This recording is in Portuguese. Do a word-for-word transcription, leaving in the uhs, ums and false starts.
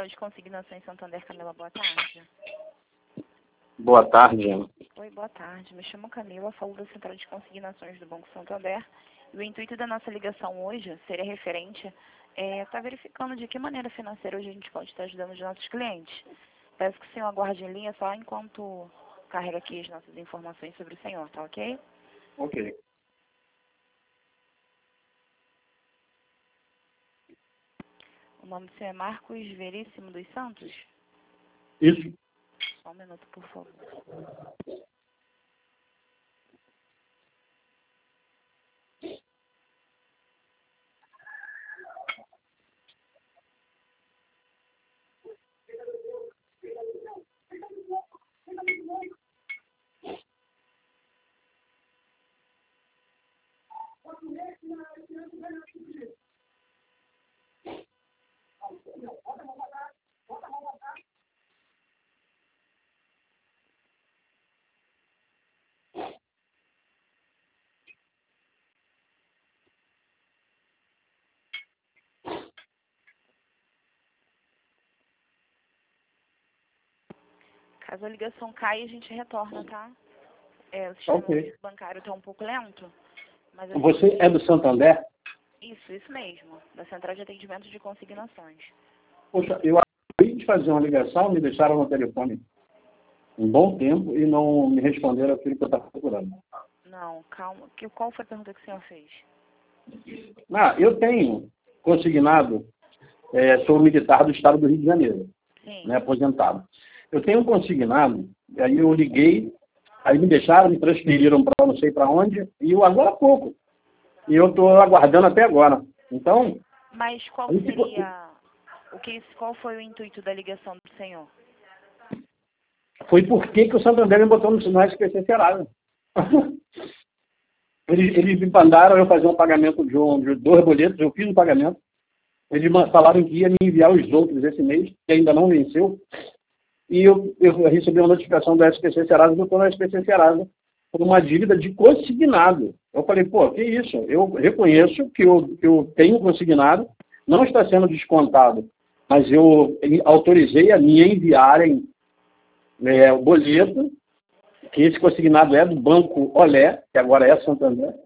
Central de Consignações Santander, Camila, boa tarde. Boa tarde, Ana. Oi, boa tarde. Me chamo Camila, falo da Central de Consignações do Banco Santander. E o intuito da nossa ligação hoje seria referente é estar verificando de que maneira financeira hoje a gente pode estar ajudando os nossos clientes. Peço que o senhor aguarde em linha só enquanto carrega aqui as nossas informações sobre o senhor, tá ok? Ok. O nome do senhor é Marcos Veríssimo dos Santos? Isso. Só um minuto, por favor. Caso a ligação caia, a gente retorna, tá? É, o sistema Ok. bancário está um pouco lento, mas a Você gente... é do Santander? Isso, isso mesmo, da Central de Atendimento de Consignações. Poxa, eu acabei de fazer uma ligação, me deixaram no telefone um bom tempo e não me responderam aquilo que eu estava procurando. Não, calma. Que, qual foi a pergunta que o senhor fez? Ah, eu tenho consignado, é, sou militar do estado do Rio de Janeiro, Sim. né, aposentado. Eu tenho consignado, aí eu liguei, aí me deixaram, me transferiram para não sei para onde, e eu agora há pouco. E eu estou aguardando até agora. Então, Mas qual aí ficou- seria... O que, qual foi o intuito da ligação do senhor? foi porque que o Santander me botou no sinal S P C Serasa. Eles, eles me mandaram eu fazer um pagamento de, um, de dois boletos, eu fiz o pagamento. Eles ma- falaram que ia me enviar os outros esse mês, que ainda não venceu. E eu, eu recebi uma notificação do S P C Serasa, botou no S P C Serasa por uma dívida de consignado. Eu falei, pô, que isso? Eu reconheço que eu, que eu tenho consignado, não está sendo descontado, mas eu autorizei a me enviarem é, o boleto, que esse consignado é do Banco Olé, que agora é Santander,